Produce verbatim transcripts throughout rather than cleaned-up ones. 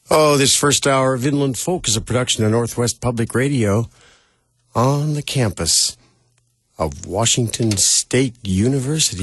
Oh, this first hour of Inland Folk is a production of Northwest Public Radio on the campus of Washington State University.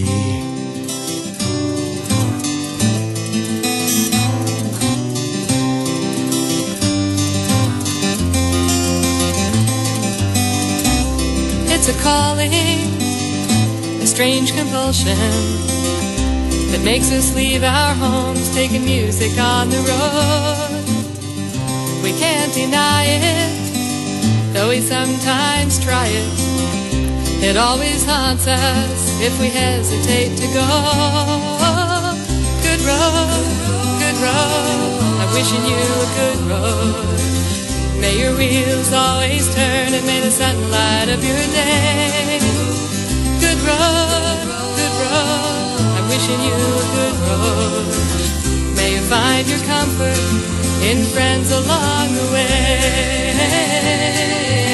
It's a calling, a strange compulsion that makes us leave our homes, taking music on the road. We can't deny it, though we sometimes try it. It always haunts us if we hesitate to go. Good road, good road, I'm wishing you a good road. May your wheels always turn and may the sunlight of your day. Good road, good road, I'm wishing you a good road. May you find your comfort in friends along the way.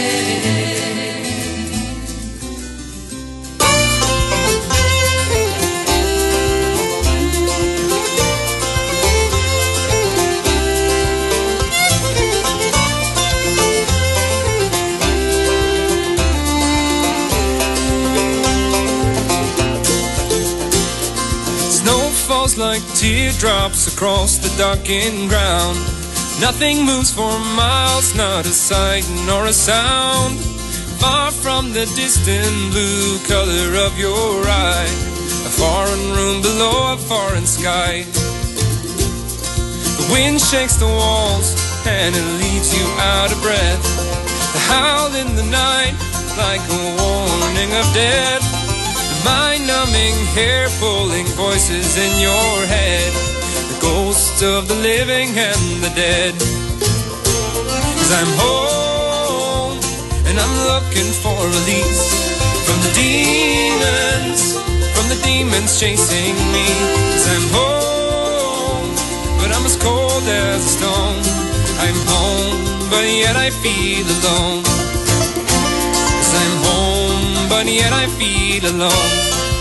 Like teardrops across the darkened ground. Nothing moves for miles, not a sight nor a sound. Far from the distant blue color of your eye, a foreign room below a foreign sky. The wind shakes the walls and it leaves you out of breath. The howl in the night like a warning of death. Mind-numbing, hair-pulling voices in your head, the ghosts of the living and the dead. 'Cause I'm home, and I'm looking for release from the demons, from the demons chasing me. 'Cause I'm home, but I'm as cold as a stone. I'm home, but yet I feel alone. 'Cause I'm home, but yet I feel alone.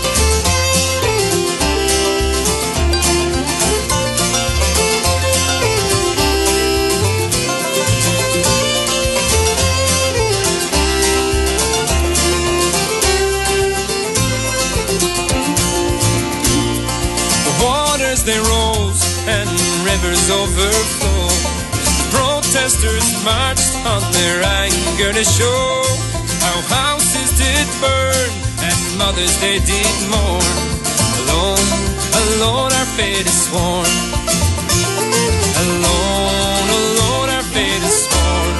The waters they rose and rivers overflow. Protesters marched on their anger to show how houses did burn and mothers they did mourn. Alone, alone our fate is sworn. Alone, alone our fate is sworn.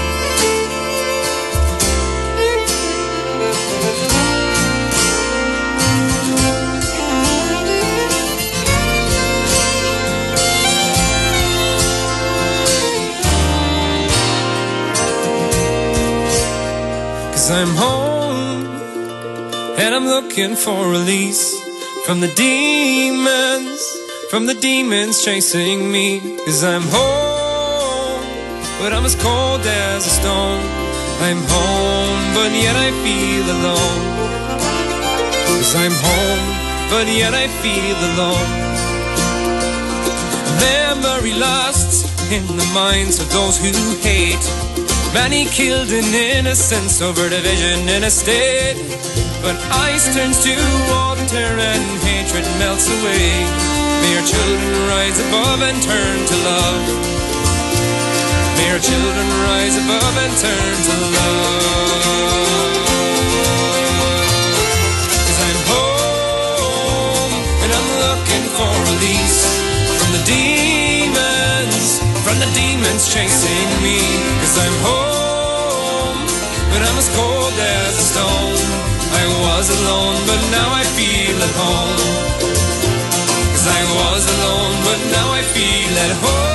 I'm home, and I'm looking for release from the demons, from the demons chasing me. 'Cause I'm home, but I'm as cold as a stone. I'm home, but yet I feel alone. 'Cause I'm home, but yet I feel alone. Memory lasts in the minds of those who hate. Many killed in innocence over division in a state. But ice turns to water and hatred melts away. May our children rise above and turn to love. May our children rise above and turn to love. 'Cause I'm home, and I'm looking for release from the demons, from the demons chasing me. 'Cause I'm home, but I'm as cold as a stone. I was alone, but now I feel at home. 'Cause I was alone, but now I feel at home.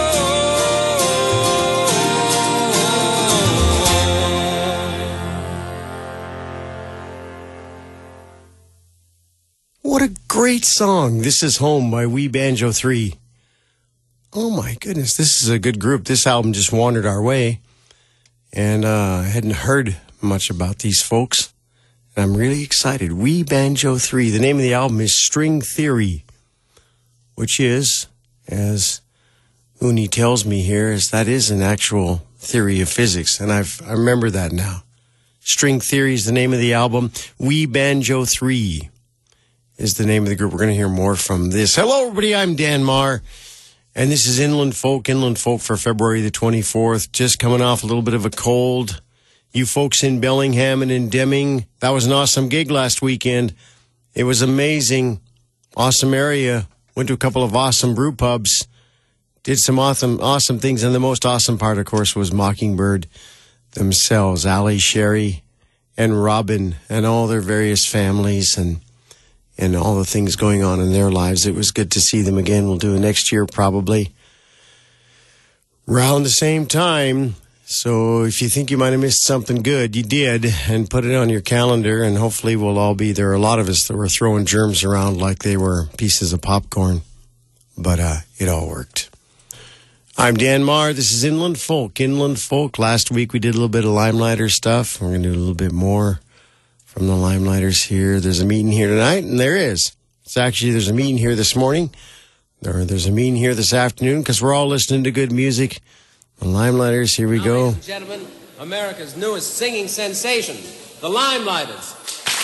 What a great song. This is Home by We Banjo three. Oh my goodness, this is a good group. This album just wandered our way, and uh, I hadn't heard much about these folks, and I'm really excited. We Banjo three. The name of the album is String Theory, which is, as Uni tells me here is that is an actual theory of physics, and I've I remember that now. String Theory is the name of the album. We Banjo three is the name of the group. We're going to hear more from this. Hello, everybody. I'm Dan Marr, and this is Inland Folk. Inland Folk for February the twenty-fourth. Just coming off a little bit of a cold. You folks in Bellingham and in Deming, that was an awesome gig last weekend. It was amazing. Awesome area. Went to a couple of awesome brew pubs. Did some awesome, awesome things. And the most awesome part, of course, was Mockingbird themselves, Ali, Sherry, and Robin, and all their various families and and all the things going on in their lives. It was good to see them again. We'll do it next year probably around the same time. So if you think you might have missed something good, you did, and put it on your calendar, and hopefully we'll all be there. A lot of us that were throwing germs around like they were pieces of popcorn, but uh, it all worked. I'm Dan Marr. This is Inland Folk. Inland Folk. Last week we did a little bit of Limelighter stuff. We're going to do a little bit more from the Limelighters here. There's a meeting here tonight, and there is. It's actually, there's a meeting here this morning. There, there's a meeting here this afternoon because we're all listening to good music. The Limelighters, here we now, go. Ladies and gentlemen, America's newest singing sensation, the Limelighters.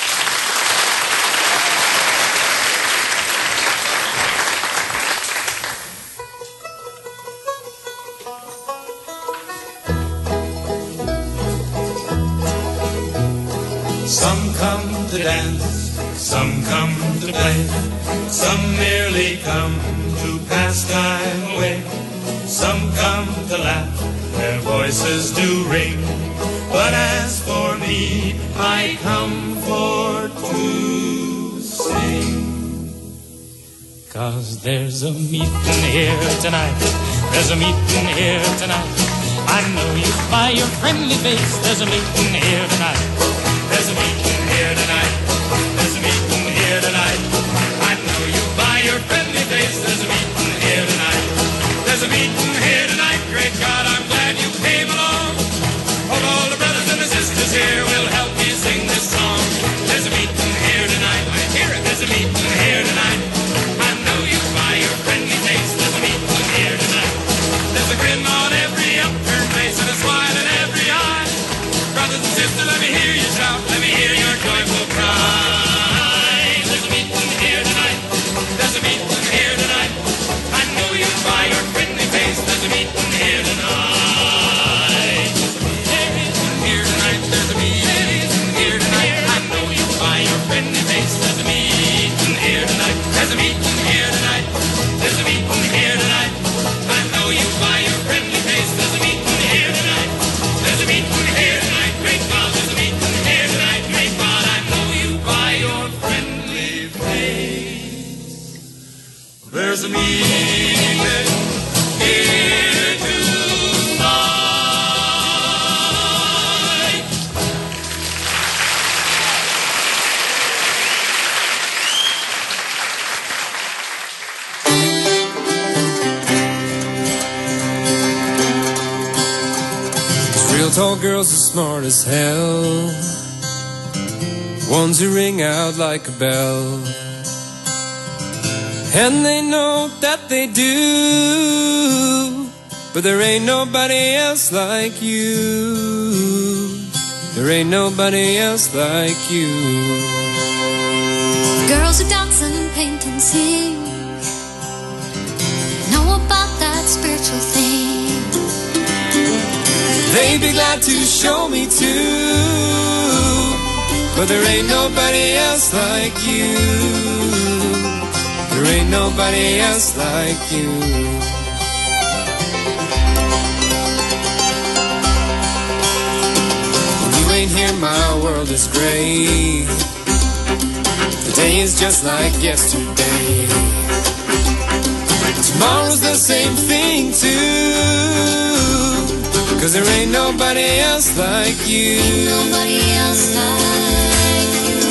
Some come to dance, some come to play, some merely come to pass time away. Some come to laugh, their voices do ring, but as for me, I come for to sing. 'Cause there's a meeting here tonight, there's a meeting here tonight. I know you by your friendly face, there's a meeting here tonight. There's a meeting here tonight, there's a meeting here tonight. I know you by your friendly face, there's a meeting here tonight. There's a meeting here tonight, great God, I'm glad you came along. Hope all the brothers and the sisters here will help me sing this song. There's a meeting here tonight, I hear it, there's a meeting here tonight. I know you by your friendly face, there's a meeting here tonight. There's a grin on every upturned face and a smile in every eye. Brothers and sisters, let me hear you shout, let me hear your joyful cry. There's a meeting here tonight, there's a meeting here tonight. I know you by your friendly face, there's a meeting here tonight. Here tonight, there's a meeting here tonight. I know you by your friendly face, there's a meeting here tonight. There's a meeting here tonight, there's a meeting here tonight. I know you by your friendly face, there's a meeting here tonight. There's a meeting here tonight, great God, there's a meeting here tonight, great God, I know you by your friendly face. There's a meeting here tonight. Real tall girls are smart as hell, ones who ring out like a bell, and they know that they do, but there ain't nobody else like you. There ain't nobody else like you. Girls who dance and paint and sing know about that spiritual thing. They'd be glad to show me too, but there ain't nobody else like you. There ain't nobody else like you. When you ain't here, my world is gray. The day is just like yesterday. Tomorrow's the same thing too. 'Cause there ain't nobody else like you. Nobody else like you.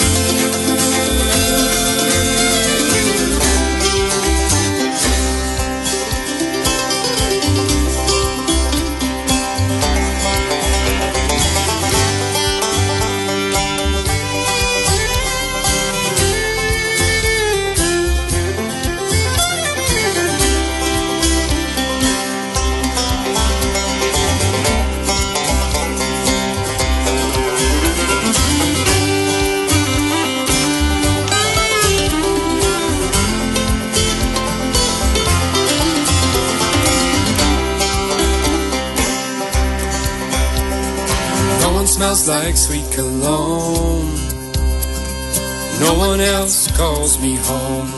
smells like sweet cologne. No one else calls me home,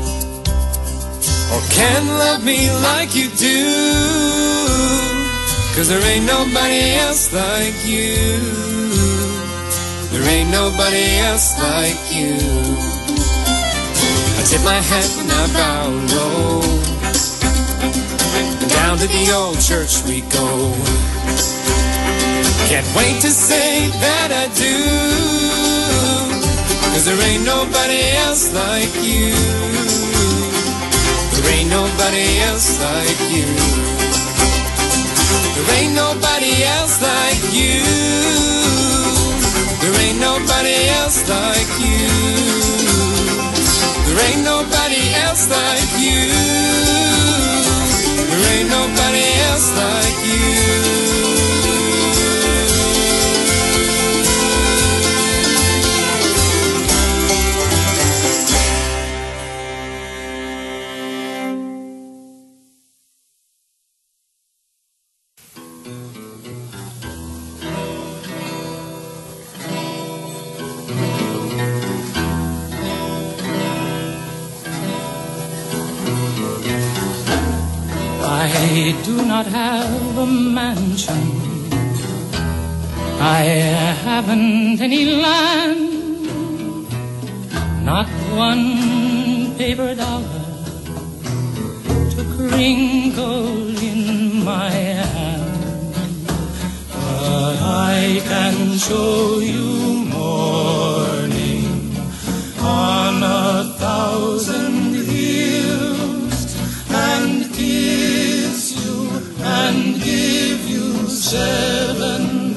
or can love me like you do, 'cause there ain't nobody else like you. There ain't nobody else like you. I tip my hat and I bow low, down to the old church we go. Can't wait to say that I do, 'cause there ain't nobody else like you. There ain't nobody else like you. There ain't nobody else like you. There ain't nobody else like you. There ain't nobody else like you. There ain't nobody else like you. I do not have a mansion, I haven't any land, not one paper dollar to crinkle in my hand. But I can show you morning on a thousand hills, and kiss you and give you seven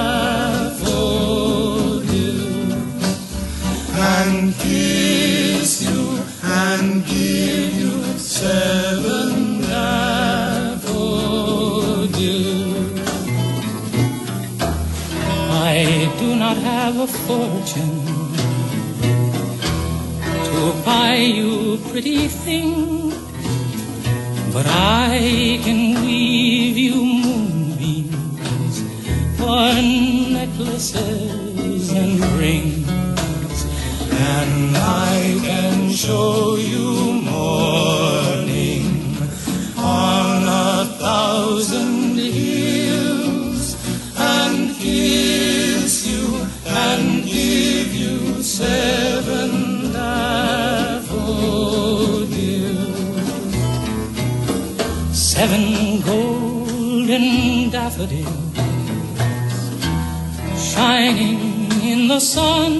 daffodils, and kiss you and give you seven daffodils. I do not have a fortune to buy you pretty things, but I can weave you moonbeams for necklaces and rings, and I can show you morning on a thousand hills, and kiss you and give you seven daffodils. Seven golden daffodils shining in the sun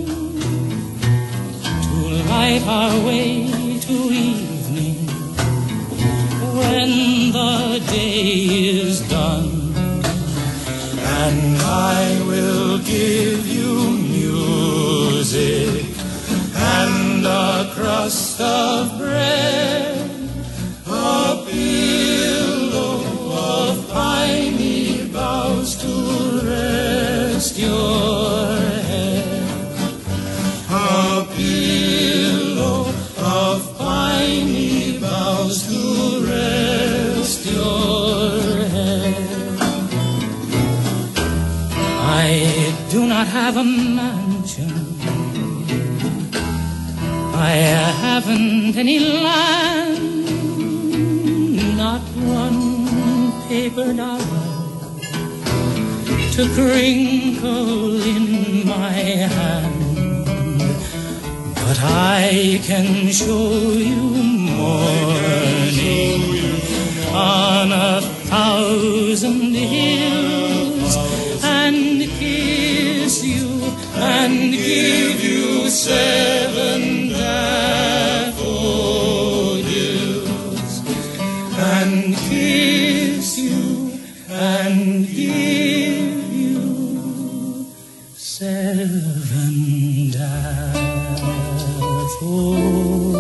to light our way to evening when the day is done. And I will give you music and a crust of bread, a pillow of piney boughs to rest your head, a pillow of piney boughs to rest your head. I do not have a mansion, I haven't any land, not one paper dollar to crinkle in my hand, but I can show you morning on a thousand hills, and kiss you and give you seven daffodils, and kiss you and give you seven daffodils.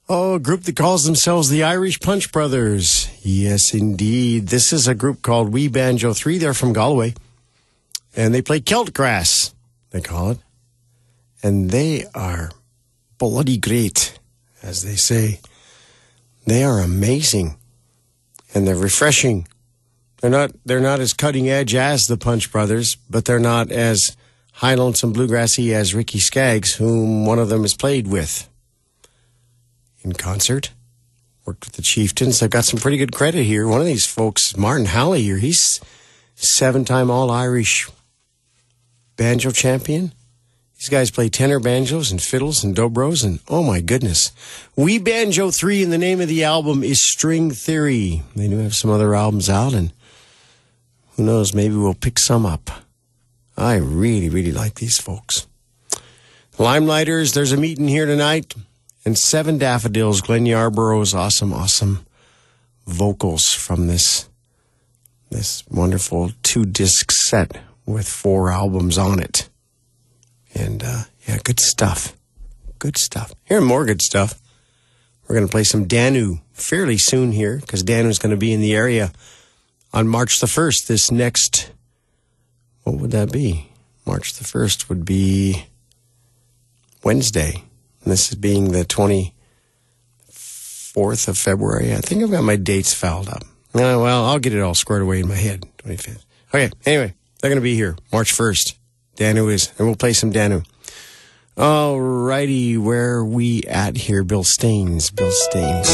Oh, a group that calls themselves the Irish Punch Brothers. Yes, indeed. This is a group called Wee Banjo three. They're from Galway. And they play Celtgrass, they call it. And they are bloody great, as they say. They are amazing. And they're refreshing. They're not they're not as cutting edge as the Punch Brothers, but they're not as high lonesome bluegrassy as Ricky Skaggs, whom one of them has played with in concert. Worked with the Chieftains. They've got some pretty good credit here. One of these folks, Martin Halley here, he's seven-time All-Irish banjo champion. These guys play tenor banjos and fiddles and dobros, and oh my goodness. Wee Banjo three, and the name of the album is String Theory. They do have some other albums out, and who knows, maybe we'll pick some up. I really, really like these folks. Limelighters, there's a meeting here tonight. And Seven Daffodils, Glenn Yarborough's awesome, awesome vocals from this, this wonderful two-disc set with four albums on it. And, uh, yeah, good stuff. Good stuff. Here, more good stuff. We're going to play some Danu fairly soon here, because Danu's going to be in the area on March the first. This next, what would that be? March the first would be Wednesday. And this is being the twenty-fourth of February. I think I've got my dates fouled up. Uh, well, I'll get it all squared away in my head. twenty-fifth. Okay, anyway, they're going to be here March first. Danu is, and we'll play some Danu. All righty, where are we at here? Bill Staines. Bill Staines.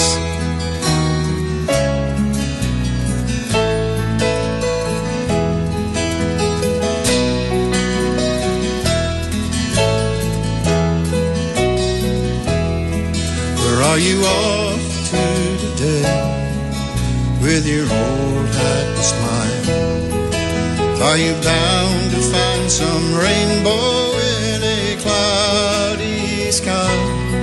Are you off to today with your old hat and smile? Are you bound to find some rainbow in a cloudy sky?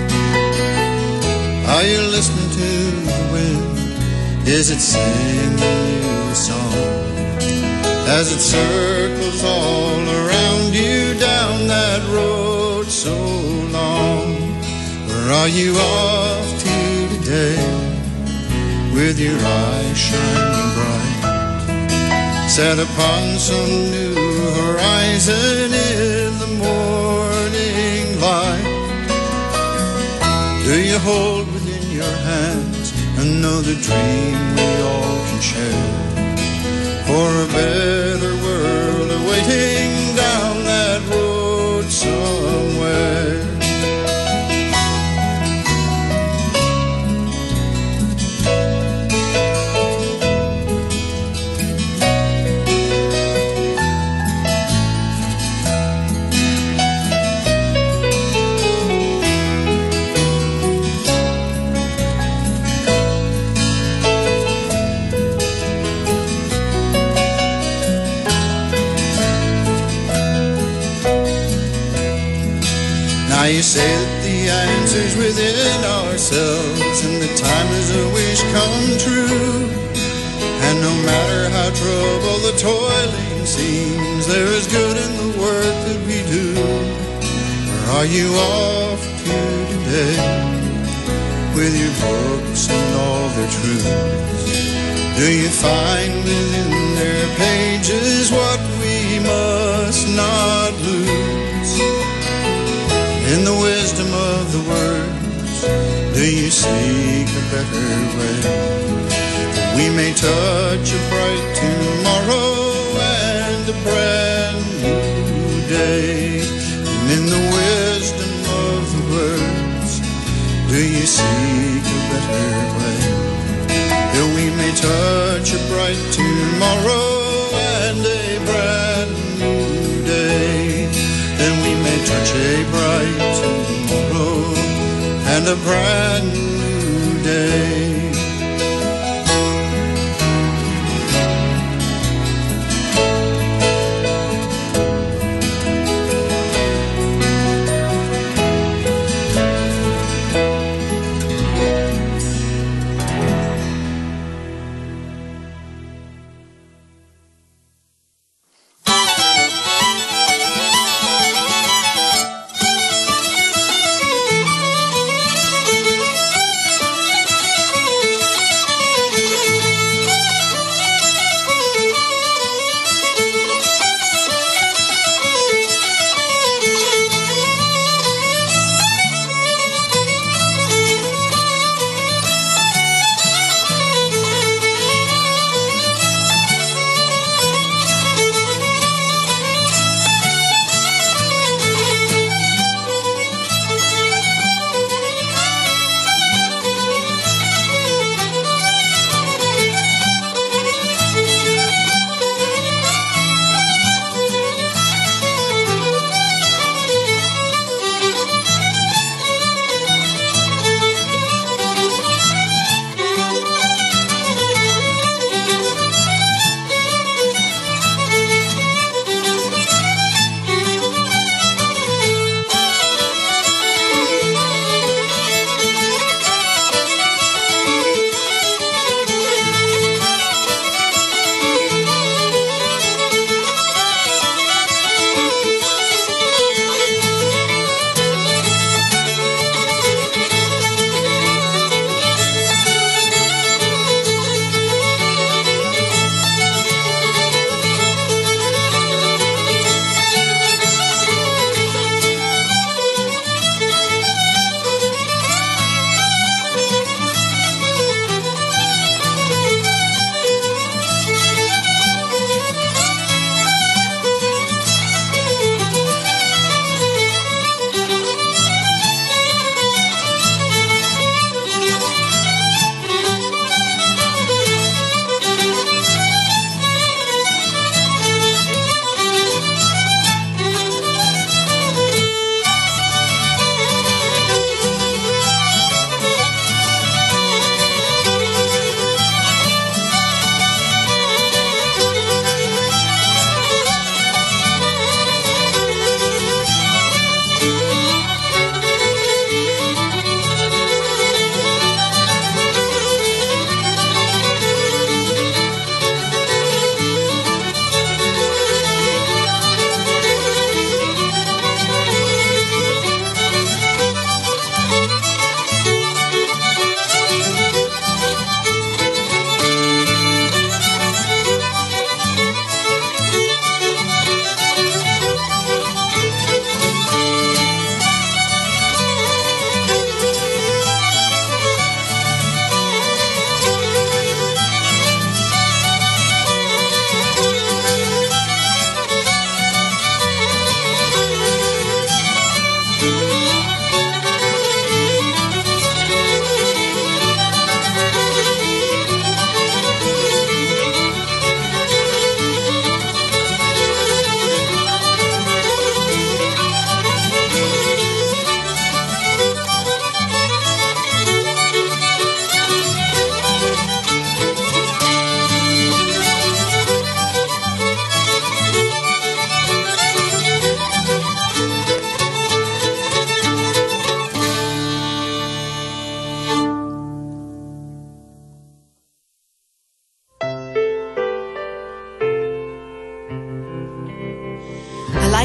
Are you listening to the wind? Is it singing you a song as it circles all around you down that road so long? Or are you off to today with your eyes shining bright, set upon some new horizon in the morning light? Do you hold within your hands another dream we all can share, for a better world awaiting down that road somewhere? You say that the answer's within ourselves, and the time is a wish come true. And no matter how troubled the toiling seems, there is good in the work that we do. Or are you off to today with your books and all their truths? Do you find within their pages what we must not lose? In the wisdom of the words, do you seek a better way? That we may touch a bright tomorrow and a brand new day. And in the wisdom of the words, do you seek a better way? That we may touch a bright tomorrow and a brand new day. Then we may touch a bright tomorrow and a brand new day.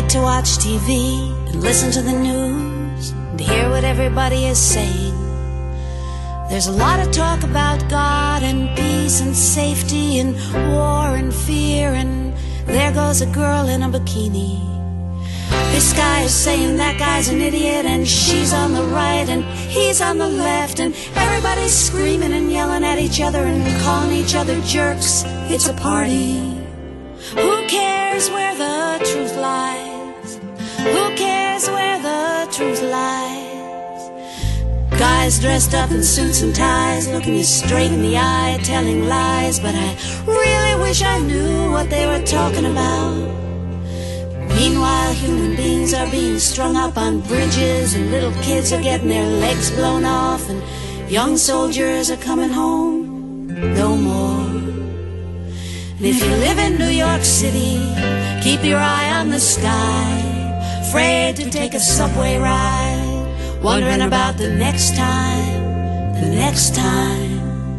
like to watch T V and listen to the news and hear what everybody is saying. There's a lot of talk about God and peace and safety and war and fear, and there goes a girl in a bikini. This guy is saying that guy's an idiot, and she's on the right and he's on the left, and everybody's screaming and yelling at each other and calling each other jerks. It's a party. Who cares where the truth lies? Who cares where the truth lies? Guys dressed up in suits and ties, looking you straight in the eye, telling lies, but I really wish I knew what they were talking about. Meanwhile, human beings are being strung up on bridges, and little kids are getting their legs blown off, and young soldiers are coming home no more. And if you live in New York City, keep your eye on the sky, afraid to take a subway ride, wondering about the next time, the next time.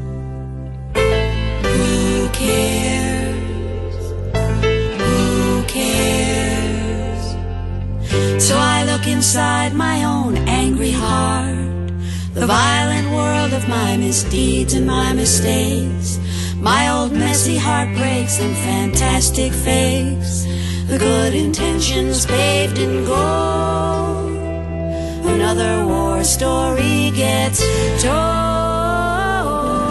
Who cares? Who cares? So I look inside my own angry heart, the violent world of my misdeeds and my mistakes, my old messy heartbreaks and fantastic fakes, the good intentions paved in gold. Another war story gets told.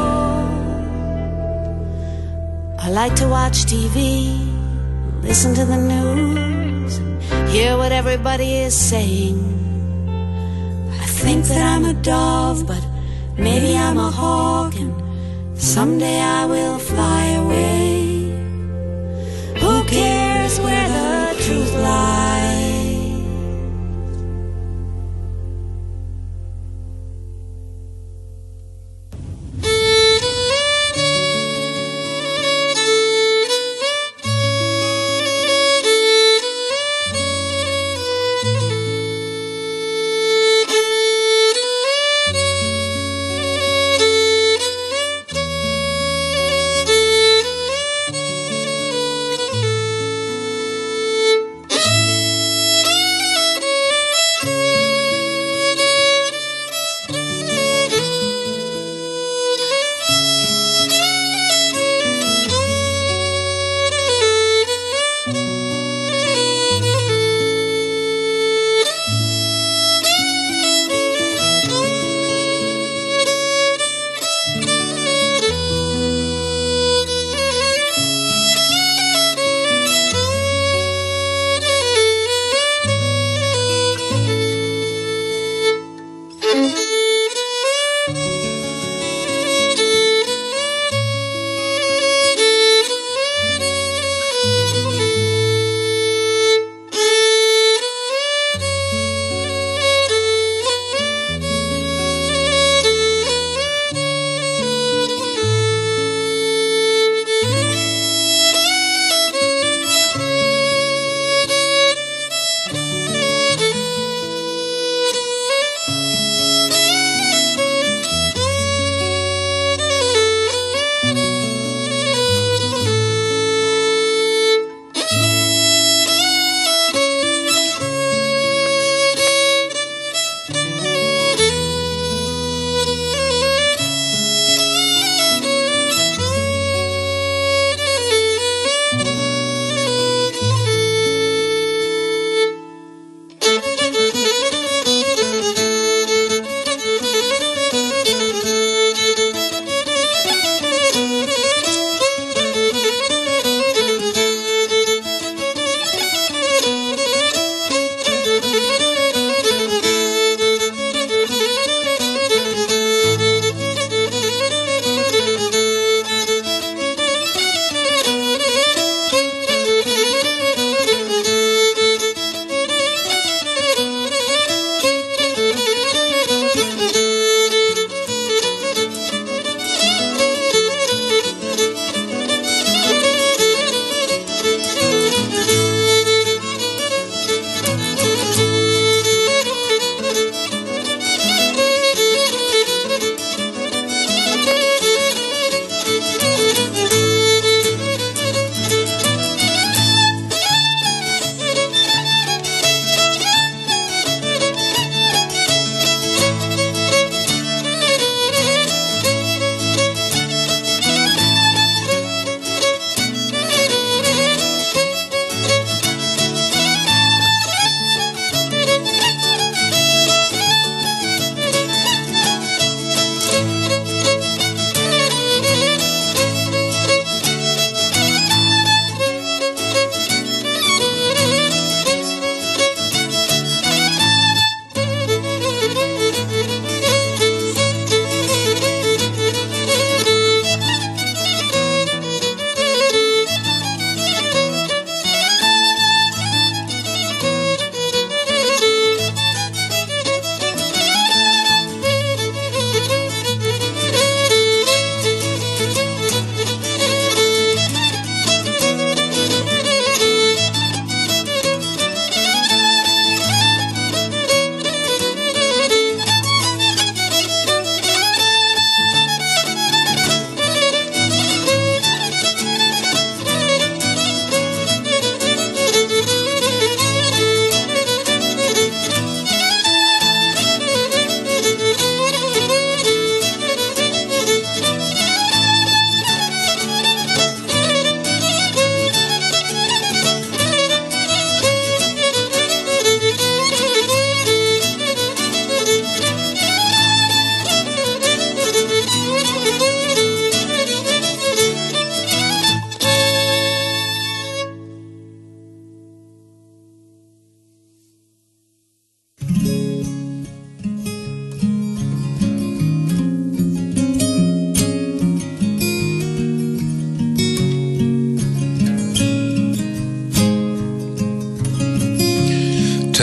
I like to watch T V, listen to the news, hear what everybody is saying. I think that I'm a dove, but maybe I'm a hawk, and someday I will fly away. Who cares where the truth lies?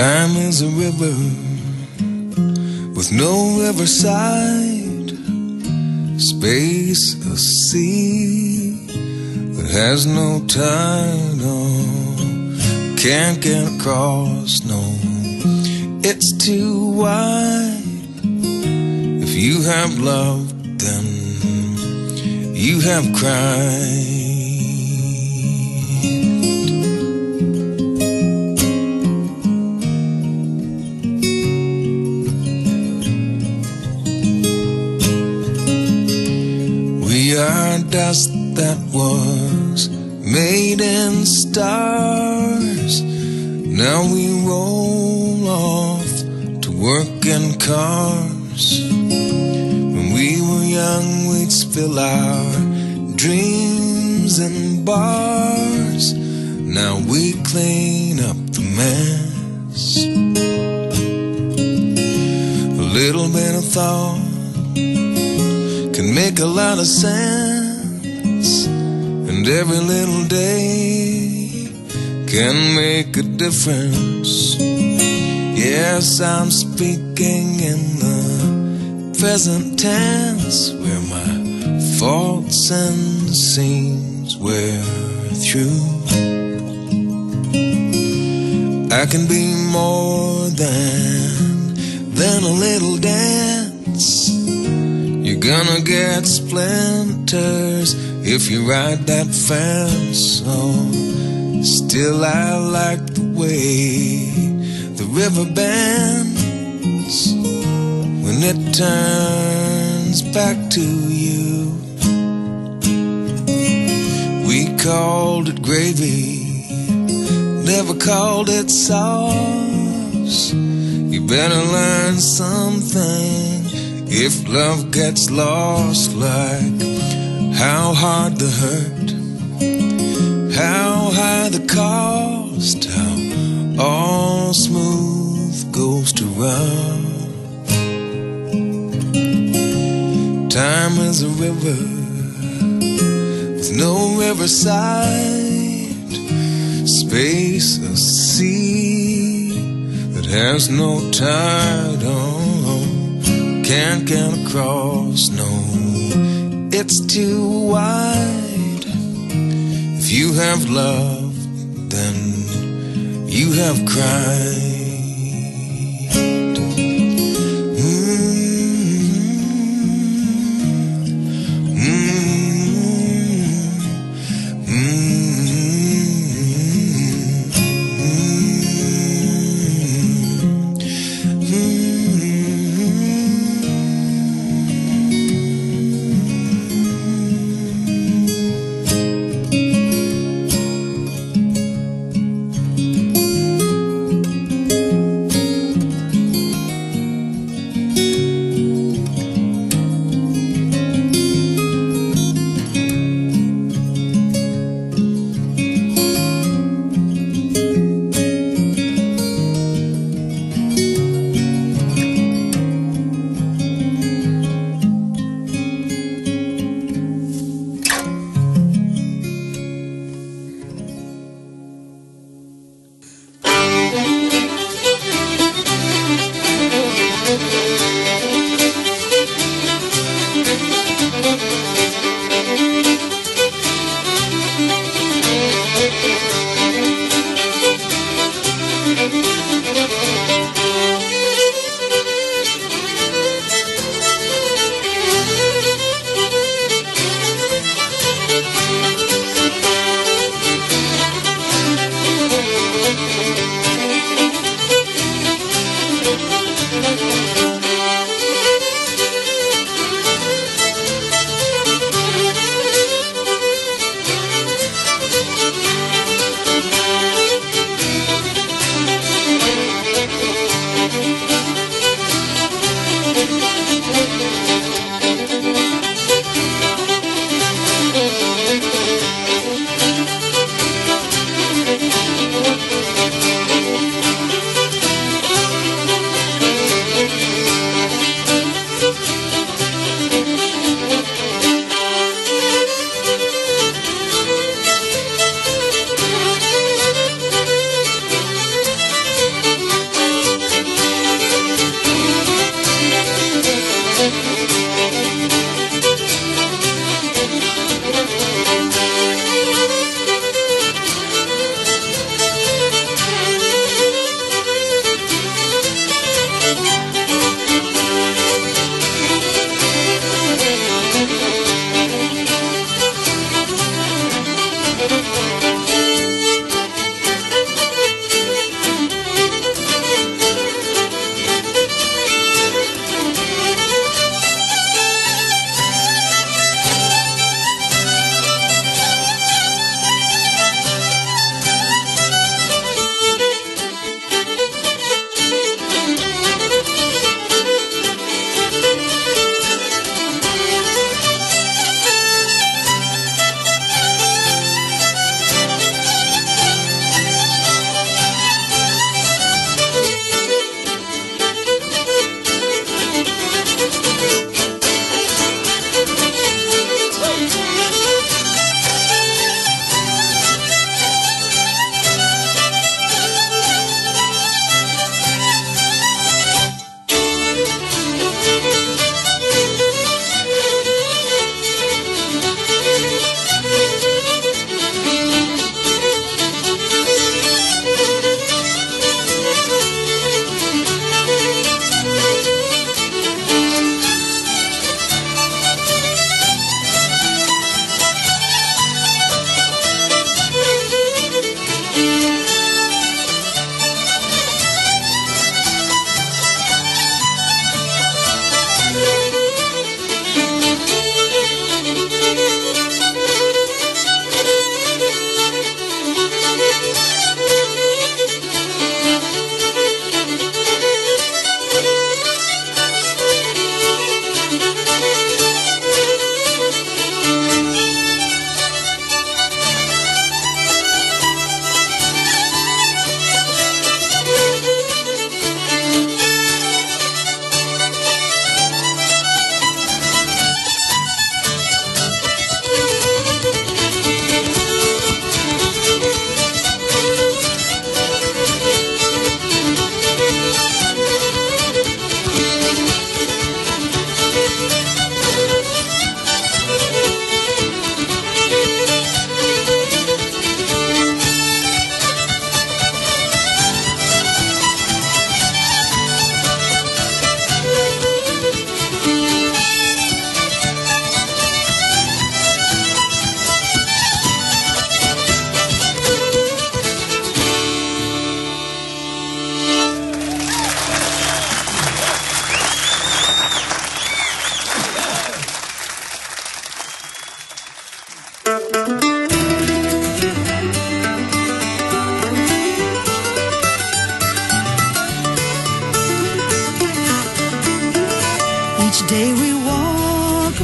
Time is a river with no riverside, space a sea that has no tide, oh, can't get across, no, it's too wide. If you have loved, then you have cried. We are dust that was made in stars. Now we roll off to work in cars. When we were young, we'd spill our dreams in bars. Now we clean up the mess. A little bit of thought can make a lot of sense, and every little day can make a difference. Yes, I'm speaking in the present tense, where my faults and seams wear through. I can be more than than a little dance. You're gonna get splinters if you ride that fence. Oh, still I like the way the river bends when it turns back to you. We called it gravy, never called it sauce. You better learn something if love gets lost, like how hard the hurt, how high the cost, how all smooth goes to run. Time is a river with no riverside, space a sea that has no tide, oh, can't get across, no, it's too wide. If you have loved, then you have cried.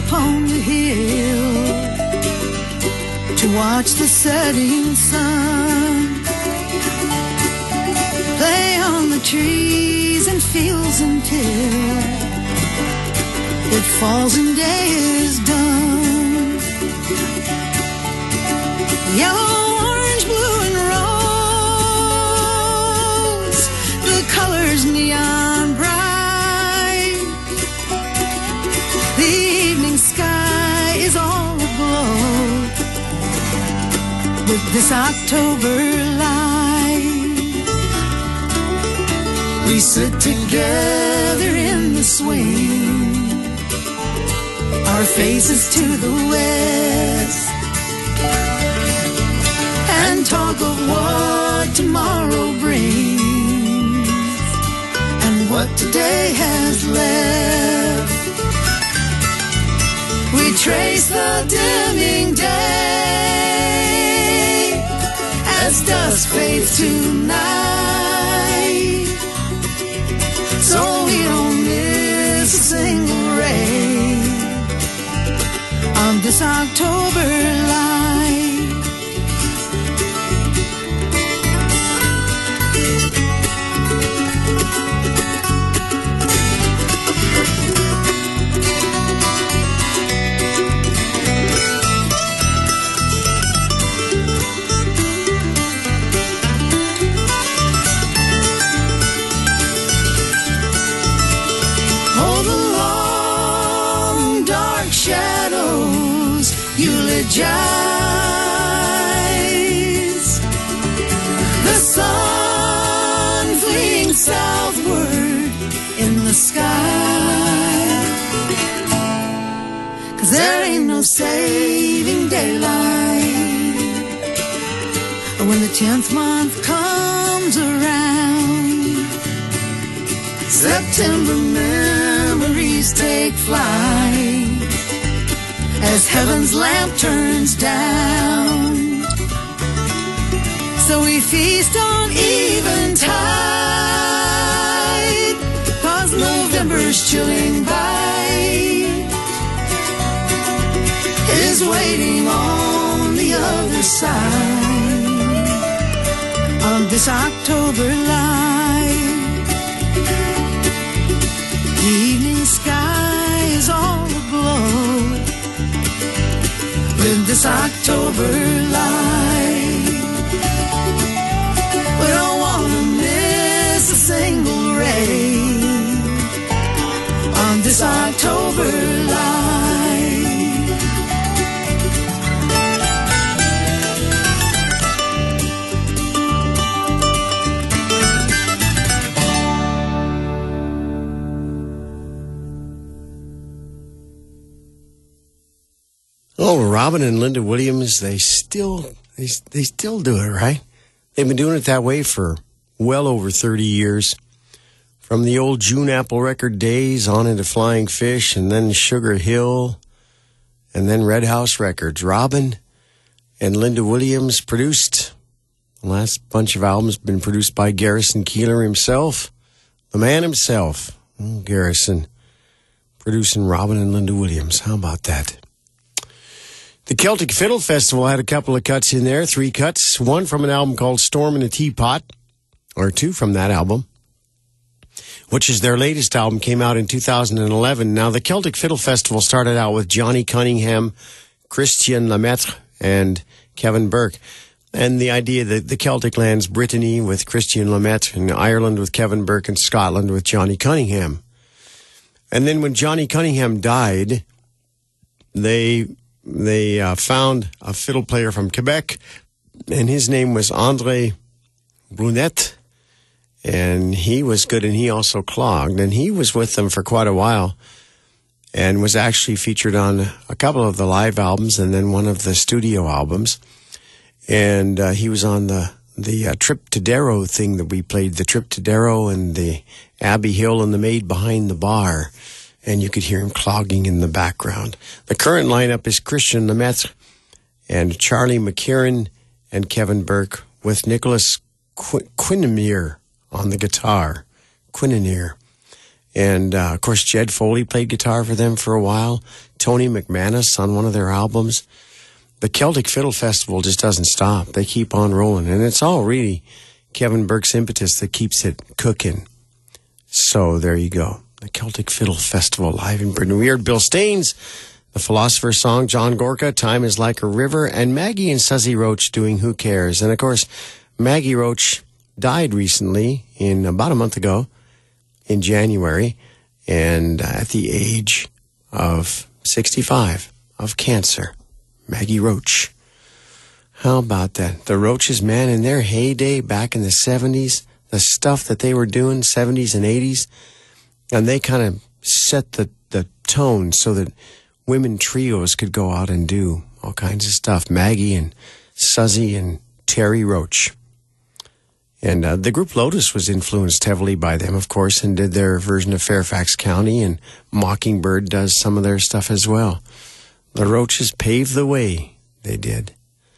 upon the hill to watch the setting sun play on the trees and fields until it falls and day is done. Yellow, orange, blue, and rose, the colors neon bright. The evening sky is all aglow with this October light. We sit together in the swing, our faces to the west, and talk of what tomorrow brings and what today has left. We trace the dimming day as dusk fades to night, so we don't miss a single ray on this October light. Eulogize the sun fleeing southward in the sky, 'cause there ain't no saving daylight when the tenth month comes around. September memories take flight as heaven's lamp turns down. So we feast on eventide, 'cause November's chilling bite is waiting on the other side on this October light. The evening sky is all aglow with this October light. We don't want to miss a single ray on this October light. Oh, Robin and Linda Williams, they still, they, they still do it, right? They've been doing it that way for well over thirty years. From the old June Apple record days on into Flying Fish, and then Sugar Hill, and then Red House Records. Robin and Linda Williams produced, the last bunch of albums been produced by Garrison Keillor himself, the man himself. Oh, Garrison, producing Robin and Linda Williams. How about that? The Celtic Fiddle Festival had a couple of cuts in there, three cuts, one from an album called Storm in a Teapot, or two from that album, which is their latest album, came out in two thousand eleven. Now, the Celtic Fiddle Festival started out with Johnny Cunningham, Christian Lemaitre, and Kevin Burke. And the idea that the Celtic lands, Brittany with Christian Lemaitre, and Ireland with Kevin Burke, and Scotland with Johnny Cunningham. And then when Johnny Cunningham died, they... They uh, found a fiddle player from Quebec, and his name was André Brunet, and he was good, and he also clogged, and he was with them for quite a while, and was actually featured on a couple of the live albums, and then one of the studio albums, and uh, he was on the the uh, Trip to Darrow thing that we played, the Trip to Darrow and the Abbey Hill and the Maid Behind the Bar. And you could hear him clogging in the background. The current lineup is Christian Lemaitre and Charlie McKieran and Kevin Burke, with Nicholas Qu- Quinnemeer on the guitar. Quinnemeer. And, uh, of course, Jed Foley played guitar for them for a while. Tony McManus on one of their albums. The Celtic Fiddle Festival just doesn't stop. They keep on rolling. And it's all really Kevin Burke's impetus that keeps it cooking. So there you go. The Celtic Fiddle Festival live in Britain. We heard Bill Staines, The Philosopher's Song, John Gorka, Time is Like a River, and Maggie and Suzy Roach doing Who Cares? And of course, Maggie Roach died recently, in about a month ago, in January, and at the age of sixty-five, of cancer. Maggie Roach. How about that? The Roaches, man, in their heyday back in the seventies, the stuff that they were doing, seventies and eighties, and they kind of set the, the tone so that women trios could go out and do all kinds of stuff. Maggie and Suzy and Terry Roach. And uh, the group Lotus was influenced heavily by them, of course, and did their version of Fairfax County, and Mockingbird does some of their stuff as well. The Roaches paved the way. They did.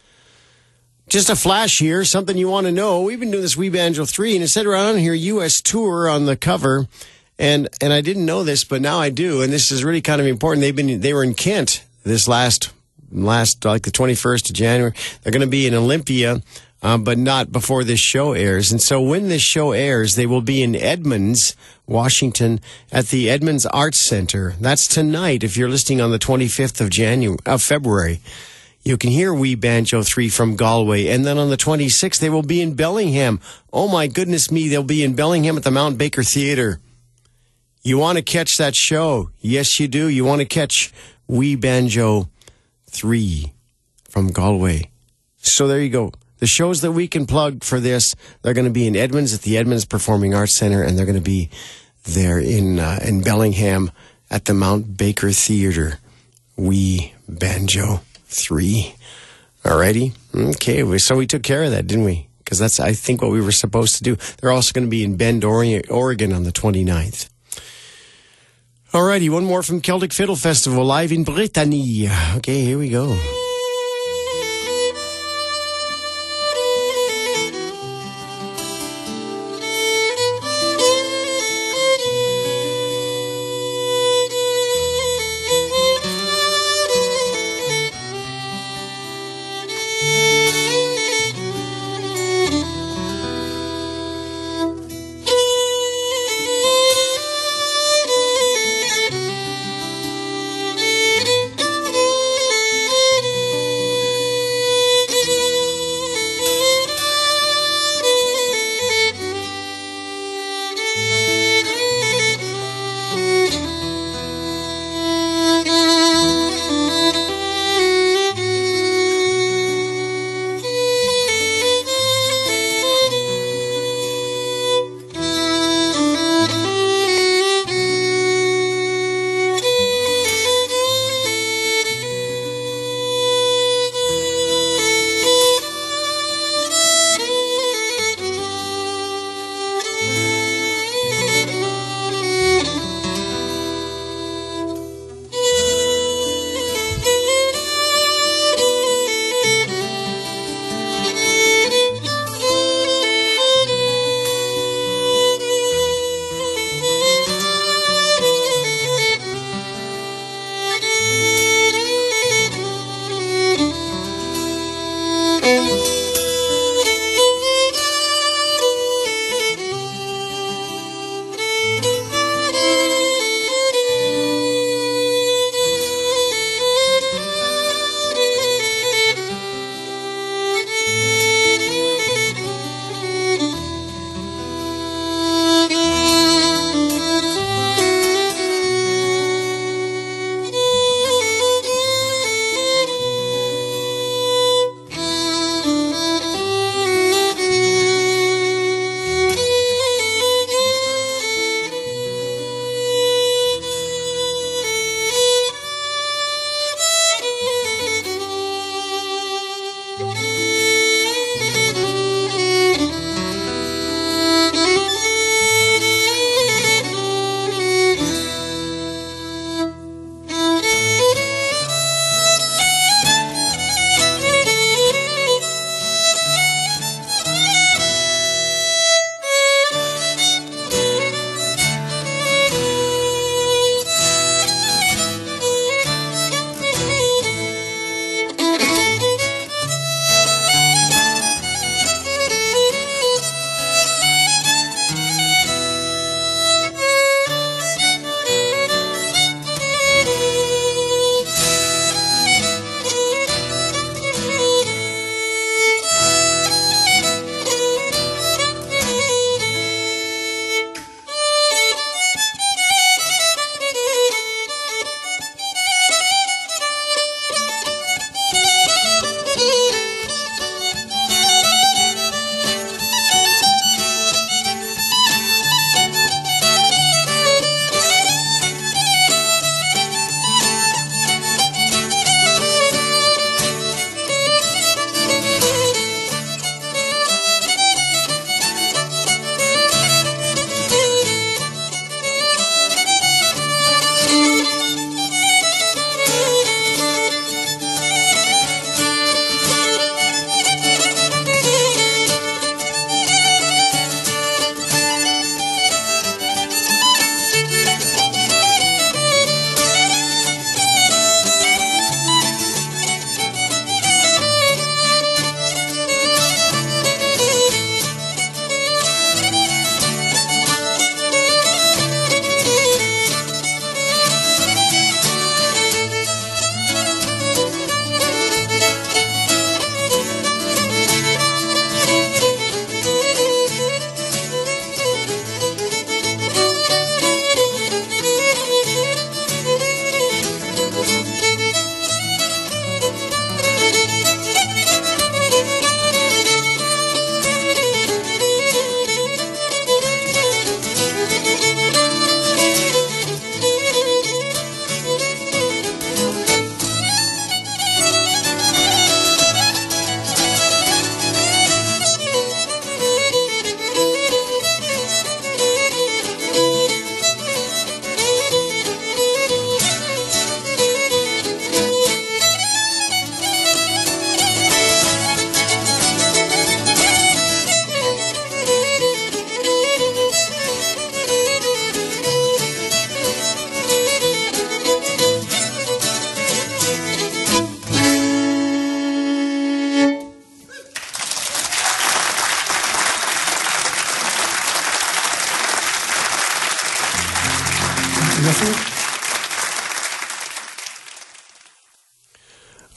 Just a flash here, something you want to know. We've been doing this Wee Banjo three, and it said right on here, U S tour on the cover. And and I didn't know this, but now I do. And this is really kind of important. They've been they were in Kent this last last like the twenty-first of January. They're going to be in Olympia, uh, but not before this show airs. And so when this show airs, they will be in Edmonds, Washington, at the Edmonds Arts Center. That's tonight. If you're listening on the twenty-fifth of January of February, you can hear Wee Banjo three from Galway. And then on the twenty-sixth, they will be in Bellingham. Oh my goodness me, they'll be in Bellingham at the Mount Baker Theatre. You want to catch that show? Yes, you do. You want to catch Wee Banjo three from Galway. So there you go. The shows that we can plug for this, they're going to be in Edmonds at the Edmonds Performing Arts Center, and they're going to be there in uh, in Bellingham at the Mount Baker Theatre. Wee Banjo three. Alrighty? Okay, so we took care of that, didn't we? Because that's, I think, what we were supposed to do. They're also going to be in Bend, Oregon on the twenty-ninth. Alrighty, one more from Celtic Fiddle Festival, live in Brittany. Okay, here we go.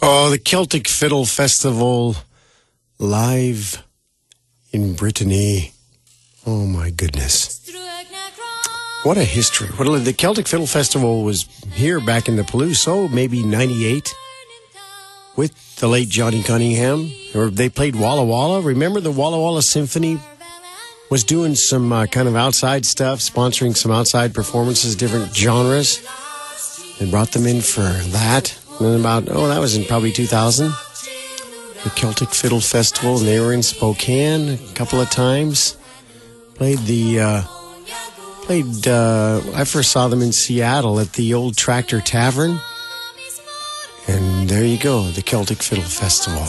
Oh, the Celtic Fiddle Festival live in Brittany. Oh, my goodness. What a history. What a, the Celtic Fiddle Festival was here back in the Palouse, oh, maybe ninety-eight, with the late Johnny Cunningham. Or they played Walla Walla. Remember the Walla Walla Symphony was doing some uh, kind of outside stuff, sponsoring some outside performances, different genres. They brought them in for that. And then about, oh, that was in probably two thousand. The Celtic Fiddle Festival, and they were in Spokane a couple of times. Played the... Uh, Played, uh, I first saw them in Seattle at the old Tractor Tavern. And there you go, the Celtic Fiddle Festival.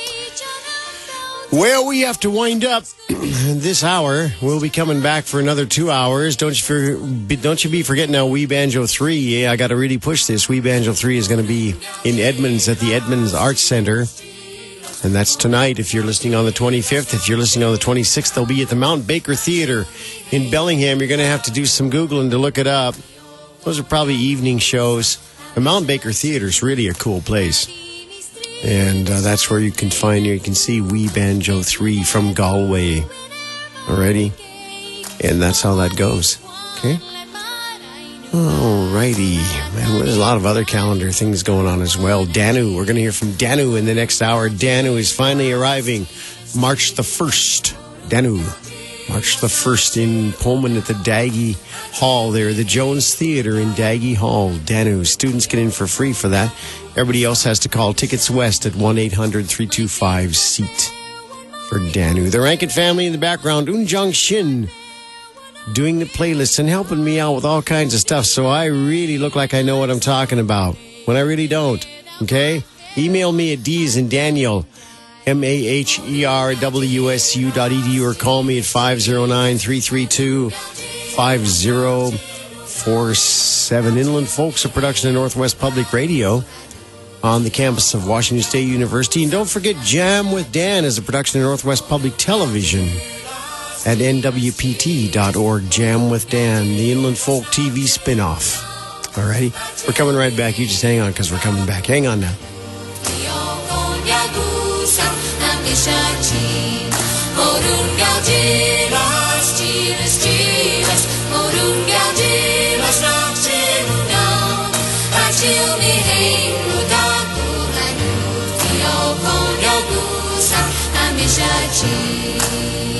Well, we have to wind up this hour. We'll be coming back for another two hours. Don't you, for, don't you be forgetting now, Wee Banjo three. Yeah, I got to really push this. Wee Banjo three is going to be in Edmonds at the Edmonds Arts Center. And that's tonight if you're listening on the twenty-fifth. If you're listening on the twenty-sixth, they'll be at the Mount Baker Theater in Bellingham. You're going to have to do some Googling to look it up. Those are probably evening shows. The Mount Baker Theater is really a cool place. And uh, that's where you can find, you can see Wee Banjo three from Galway. Alrighty? And that's how that goes. Okay? Alrighty. Man, there's a lot of other calendar things going on as well. Danu, we're going to hear from Danu in the next hour. Danu is finally arriving March the first. Danu. March the first in Pullman at the Daggy Hall there, the Jones Theater in Daggy Hall. Danu. Students get in for free for that. Everybody else has to call Tickets West at one eight hundred three two five SEAT for Danu. The Rankin family in the background, Unjong Shin, doing the playlists and helping me out with all kinds of stuff, so I really look like I know what I'm talking about when I really don't. Okay? Email me at D's and Daniel, M A H E R W S U dot E D U, or call me at five oh nine, three three two, five oh four seven. Inland Folks, a production of Northwest Public Radio on the campus of Washington State University. And don't forget, Jam with Dan is a production of Northwest Public Television at N W P T dot org. Jam with Dan, the Inland Folk T V spinoff. Alrighty, we're coming right back. You just hang on, because we're coming back. Hang on now. Shut